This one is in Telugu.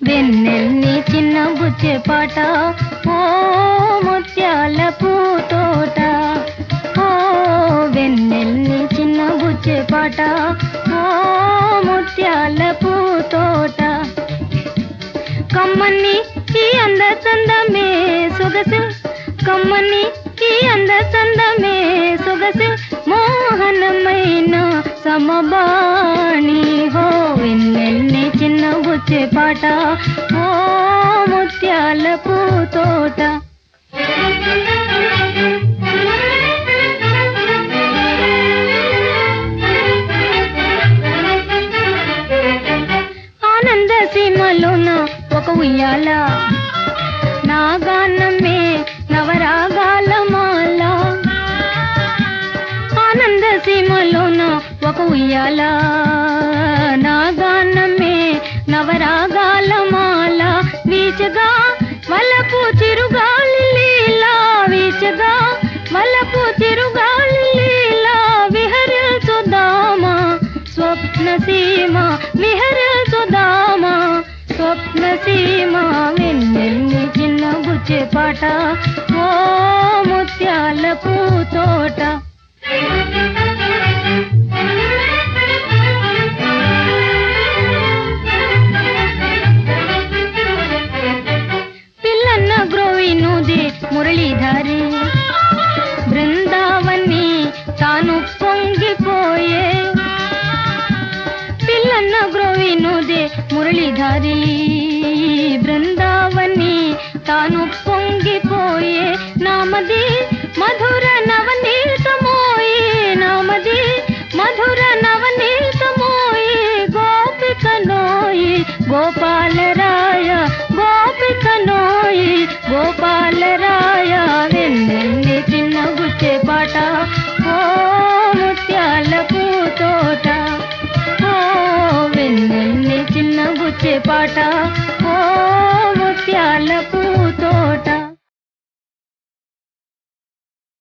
వెన్నెల్ని చిన్న బుచ్చె పాట ఓ ముత్యాల పూతోట ఓ వెన్నెల్ని చిన్న బుచ్చె పాట ఓ ముత్యాల పూతోట కమ్మని ఈ అంద చందమే సొగసే కమ్మని ఈ అంద చందమే సొగసే మోహనమైన సమబాణి హో వెన్నెల్ని చిన్న బుచ్చె పాట ఓ ముత్యాల పూతోట ఆనంద సీమలోన ఒక ఉయ్యాల నా గానమే నవరాగాల మాల ఆనంద సీమలోన ఒక ఉయ్యాల నా గానమే నవరాగాల మాల వీచగా వలపు చిరుగాలి లీలా వీచగా వలపు చిరుగాలి లీలా విహరించుదామా స్వప్న సీమ విహరించుదామా స్వప్న సీమ వెన్నెల్ని చిన్న బుచ్చె పాట ఓ ముత్యాల పూతోట పిల్లన్న గ్రోవినుది మురళీధారి బృందావని తాను పొంగిపోయే పిల్లన్న గ్రోవినుది మురళీధారి బృందావని తాను పొంగిపోయే నామది మధుర నవనీతమోయి నామది మధుర నవనీతమోయి గోపిక నోయి గోపాలరాయ గోపిక నోయి గోపాలరాయ వెన్నెల్ని చిన్న బుచ్చె పాట ఓ ముత్యాల పూతోట ఓ వెన్నెల్ని చిన్న బుచ్చె పాట